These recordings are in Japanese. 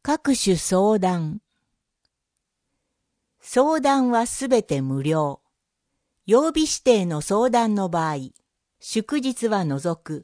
各種相談。相談はすべて無料。曜日指定の相談の場合、祝日は除く。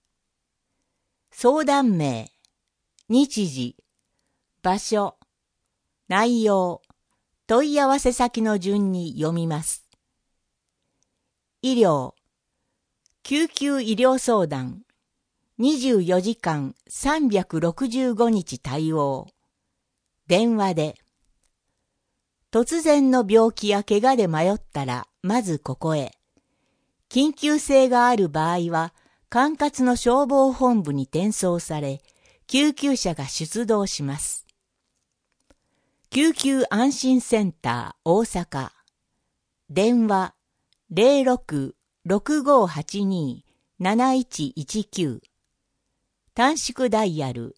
相談名、日時、場所、内容、問い合わせ先の順に読みます。医療、救急医療相談、24時間365日対応。電話で。突然の病気や怪我で迷ったら、まずここへ。緊急性がある場合は、管轄の消防本部に転送され、救急車が出動します。救急安心センター大阪。電話06-6582-7119。短縮ダイヤル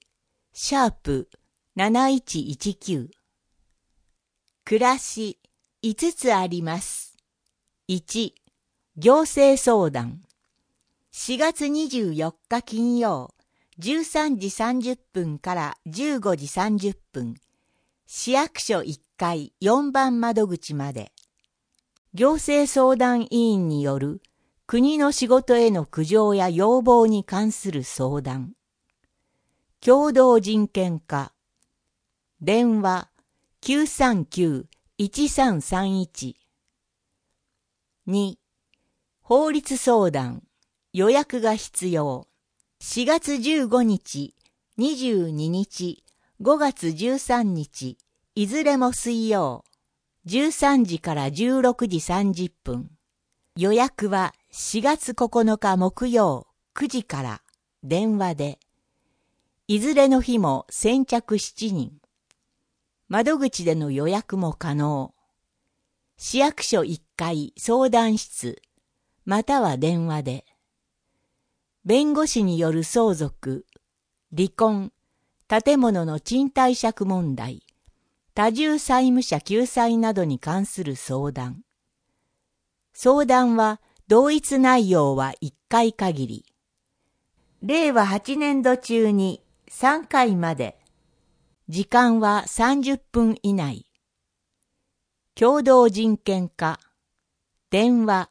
#7119。暮らし5つあります。1、行政相談。4月24日金曜、13時30分から15時30分。市役所1階4番窓口まで。行政相談委員による国の仕事への苦情や要望に関する相談。共同人権課。電話939-1331。2、法律相談。予約が必要。4月15日、22日、5月13日、いずれも水曜。13時から16時30分。予約は4月9日木曜9時から電話で。いずれの日も先着7人。窓口での予約も可能。市役所1階相談室、または電話で。弁護士による相続、離婚、建物の賃貸借問題、多重債務者救済などに関する相談。相談は同一内容は1回限り。令和8年度中に3回まで。時間は30分以内。共同人権課。電話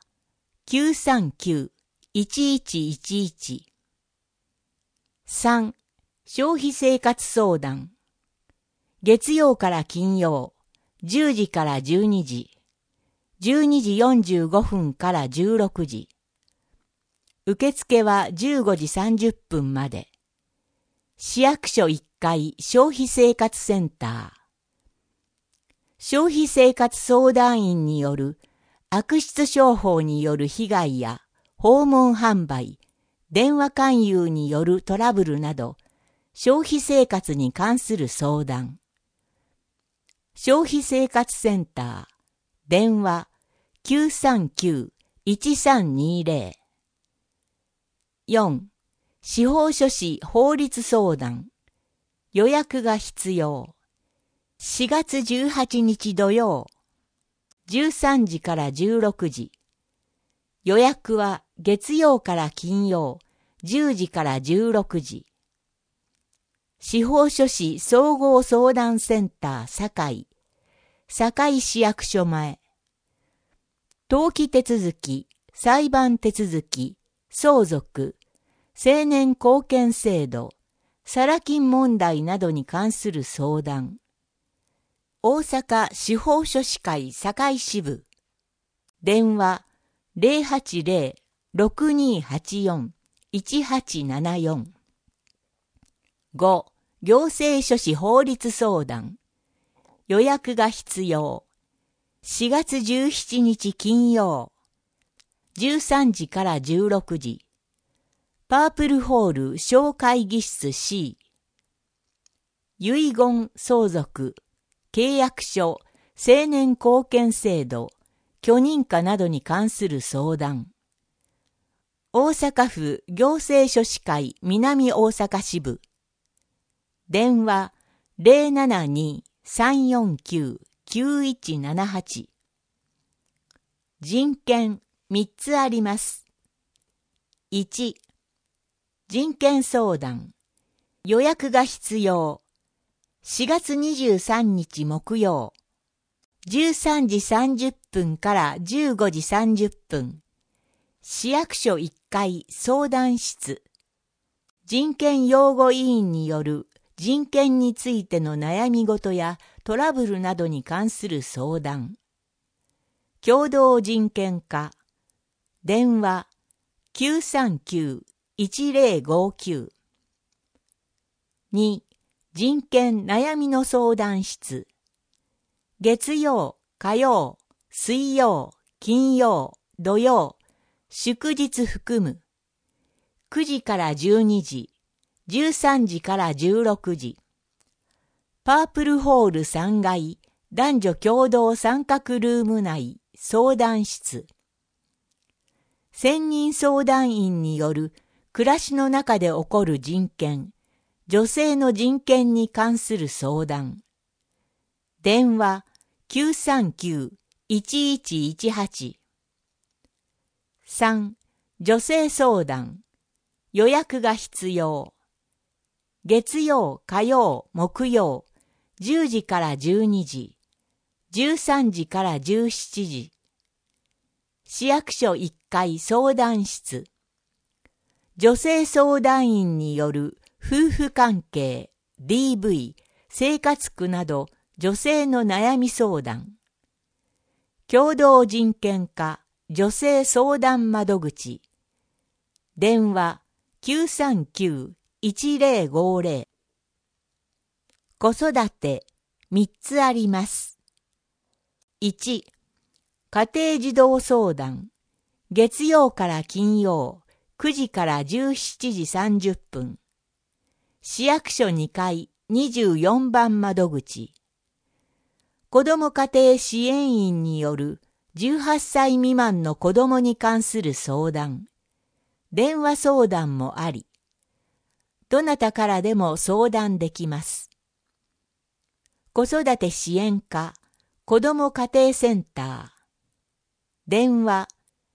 939-1111。3、消費生活相談。月曜から金曜、10時から12時、12時45分から16時。受付は15時30分まで。市役所1階消費生活センター。消費生活相談員による悪質商法による被害や訪問販売、電話勧誘によるトラブルなど、消費生活に関する相談。消費生活センター。電話939-1320。4、司法書士法律相談。予約が必要。4月18日土曜、13時から16時。予約は月曜から金曜、10時から16時。司法書士総合相談センター堺市役所前。登記手続き、裁判手続き、相続、青年貢献制度、サラ金問題などに関する相談。大阪司法書士会堺支部。電話080-6284-1874。5、行政書士法律相談。予約が必要。4月17日金曜。13時から16時。パープルホール小会議室 C。遺言相続、契約書、青年貢献制度、許認可などに関する相談。大阪府行政書士会南大阪支部。電話072-349-9178。人権3つあります。1、人権相談。予約が必要。 4月23日木曜、13時30分から15時30分、市役所1階相談室、人権擁護委員による人権についての悩み事やトラブルなどに関する相談。共同人権課、電話 939-1059。2、人権悩みの相談室。月曜、火曜、水曜、金曜、土曜、祝日含む。9時から12時、13時から16時。パープルホール3階男女共同三角ルーム内相談室。専任相談員による暮らしの中で起こる人権、女性の人権に関する相談。電話 939-1118。3. 女性相談。予約が必要。月曜、火曜、木曜、10時から12時、13時から17時。市役所1階相談室。女性相談員による夫婦関係、DV、生活苦など女性の悩み相談。共同人権課女性相談窓口。電話 939-1050。子育て3つあります。1、家庭児童相談。月曜から金曜、9時から17時30分。市役所2階24番窓口。子ども家庭支援員による18歳未満の子どもに関する相談。電話相談もあり、どなたからでも相談できます。子育て支援課子ども家庭センター。電話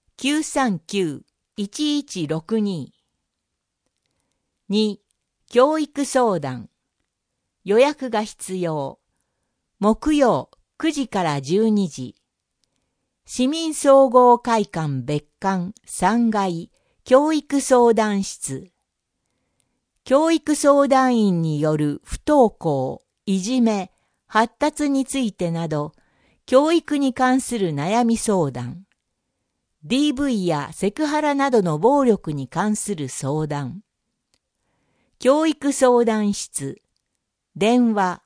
939-1162。2. 教育相談。予約が必要。木曜9時から12時。市民総合会館別館3階教育相談室。教育相談員による不登校、いじめ、発達についてなど、教育に関する悩み相談。DV やセクハラなどの暴力に関する相談。教育相談室。電話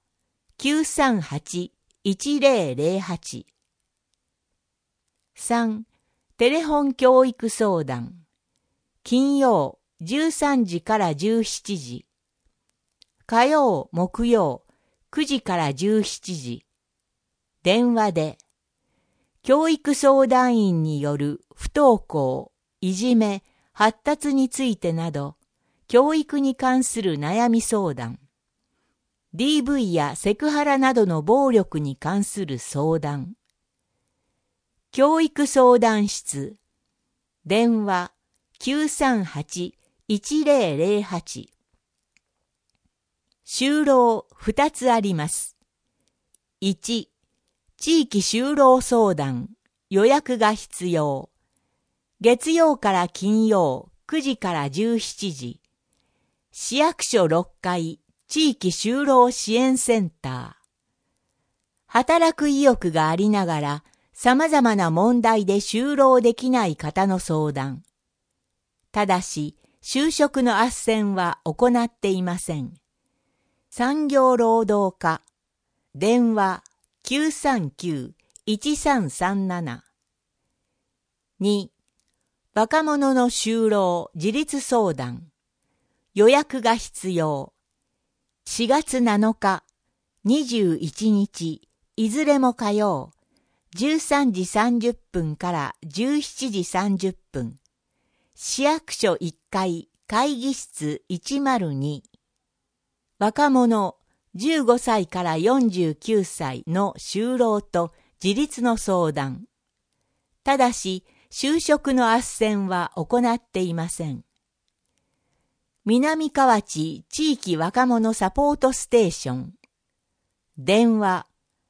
938-1008。3. テレフォン教育相談。金曜13時から17時。火曜、木曜9時から17時。電話で。教育相談員による不登校、いじめ、発達についてなど、教育に関する悩み相談。DV やセクハラなどの暴力に関する相談。教育相談室。電話 938-1008。就労2つあります。1、地域就労相談。予約が必要。月曜から金曜9時から17時。市役所6階地域就労支援センター。働く意欲がありながら様々な問題で就労できない方の相談。ただし、就職の斡旋は行っていません。産業労働課。電話 939-1337。2. 若者の就労自立相談。予約が必要。4月7日、21日、いずれも火曜、13時30分から17時30分。市役所1階会議室102。若者15歳から49歳の就労と自立の相談。ただし、就職の斡旋は行っていません。南河内地域若者サポートステーション。 電話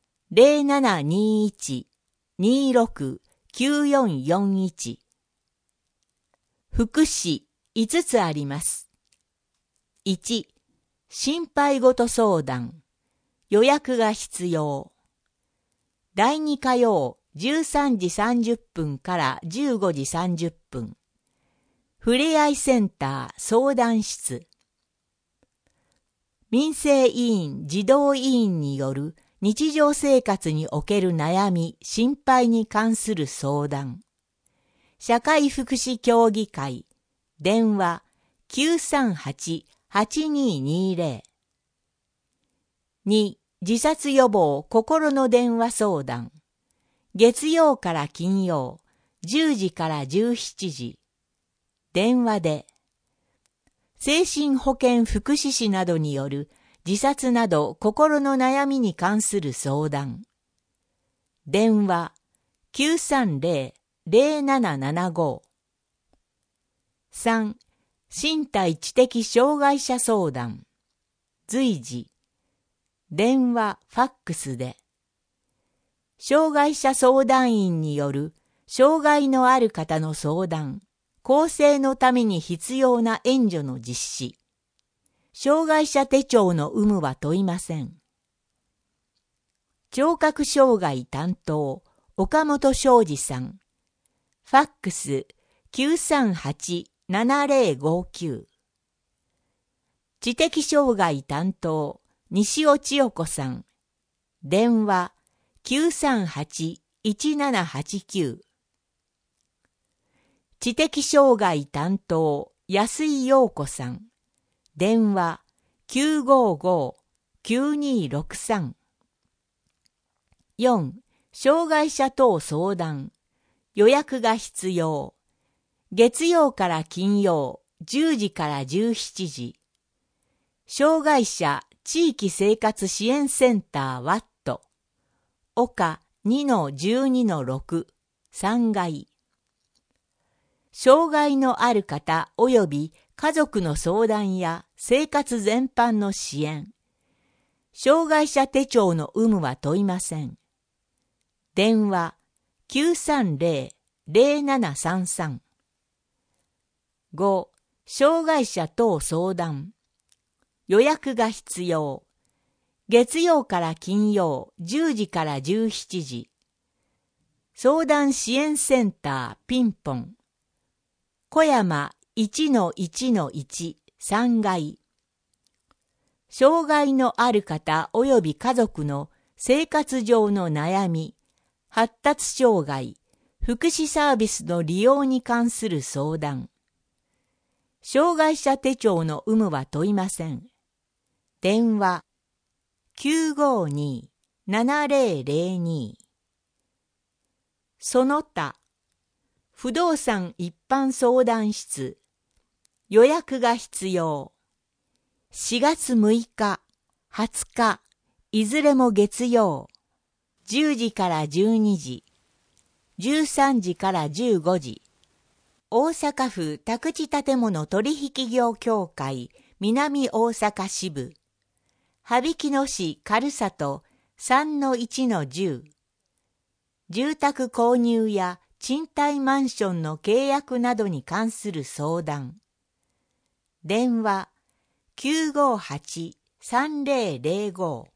0721-26-9441。福祉5つあります。1、心配事相談。予約が必要。第2火曜13時30分から15時30分。ふれあいセンター相談室。民生委員児童委員による日常生活における悩み、心配に関する相談。社会福祉協議会。電話938-8220。2、自殺予防心の電話相談。月曜から金曜、10時から17時。電話で。精神保健福祉士などによる自殺など心の悩みに関する相談。電話930-0775。3、身体知的障害者相談。随時。電話、ファックスで。障害者相談員による障害のある方の相談。更生のために必要な援助の実施。障害者手帳の有無は問いません。聴覚障害担当、岡本昌司さん。ファックス938-7059。知的障害担当、西尾千代子さん。電話938-1789。知的障害担当、安井陽子さん。電話955-9263。4、障害者等相談。予約が必要。月曜から金曜、10時から17時。障害者地域生活支援センターワット。岡 2-12-6、3階。障害のある方及び家族の相談や生活全般の支援。障害者手帳の有無は問いません。電話930-0733。5、障害者等相談。予約が必要。月曜から金曜10時から17時。相談支援センターピンポン。小山 1-1-1、3階。障害のある方及び家族の生活上の悩み、発達障害、福祉サービスの利用に関する相談。障害者手帳の有無は問いません。電話952-7002。その他、不動産一般相談室。予約が必要。4月6日、20日、いずれも月曜。10時から12時。13時から15時。大阪府宅地建物取引業協会南大阪支部。羽曳野市軽里 3-1-10。住宅購入や賃貸マンションの契約などに関する相談。電話958-3005。